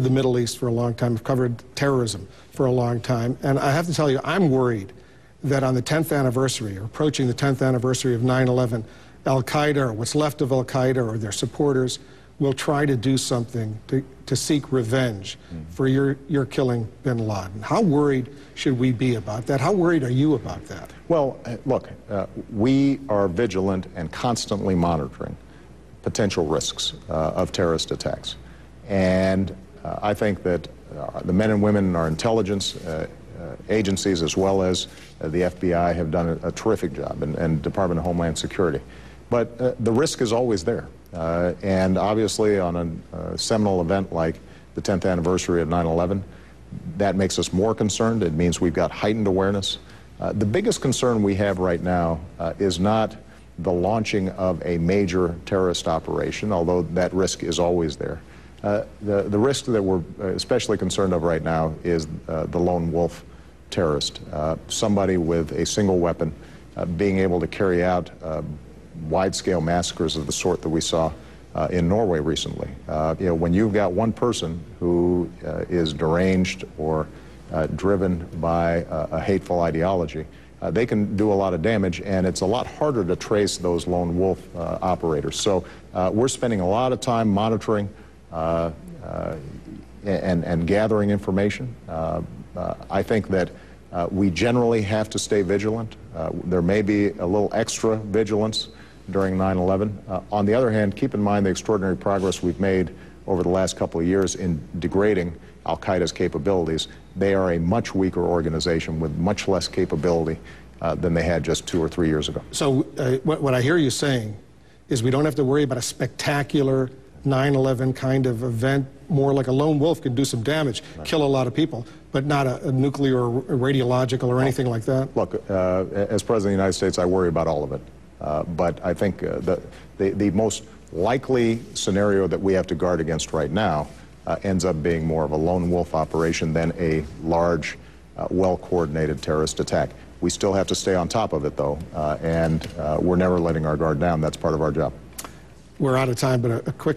the Middle East for a long time. I've covered terrorism for a long time. And I have to tell you, I'm worried that on the 10th anniversary, or approaching the 10th anniversary of 9/11, Al-Qaeda, or what's left of Al-Qaeda, or their supporters, will try to do something to seek revenge for your killing bin Laden. How worried should we be about that? How worried are you about that? Well, look, we are vigilant and constantly monitoring potential risks of terrorist attacks. And I think that the men and women in our intelligence agencies, as well as the FBI, have done a terrific job, and Department of Homeland Security. But the risk is always there. And obviously on a seminal event like the 10th anniversary of 9/11, that makes us more concerned. It means we've got heightened awareness. The biggest concern we have right now is not the launching of a major terrorist operation, although that risk is always there. The risk that we're especially concerned of right now is the lone wolf terrorist, somebody with a single weapon being able to carry out wide-scale massacres of the sort that we saw in Norway recently. You know, when you've got one person who is deranged or driven by a hateful ideology, they can do a lot of damage, and it's a lot harder to trace those lone wolf operators. So we're spending a lot of time monitoring and gathering information. I think that we generally have to stay vigilant. There may be a little extra vigilance during 9/11. On the other hand, keep in mind the extraordinary progress we've made over the last couple of years in degrading Al-Qaeda's capabilities. They are a much weaker organization with much less capability than they had just 2 or 3 years ago. So what I hear you saying is we don't have to worry about a spectacular 9/11 kind of event. More like a lone wolf could do some damage, kill a lot of people, but not a nuclear or radiological or anything like that. Look, as President of the United States, I worry about all of it. But I think the most likely scenario that we have to guard against right now ends up being more of a lone wolf operation than a large, well-coordinated terrorist attack. We still have to stay on top of it, though, and we're never letting our guard down. That's part of our job. We're out of time, but a quick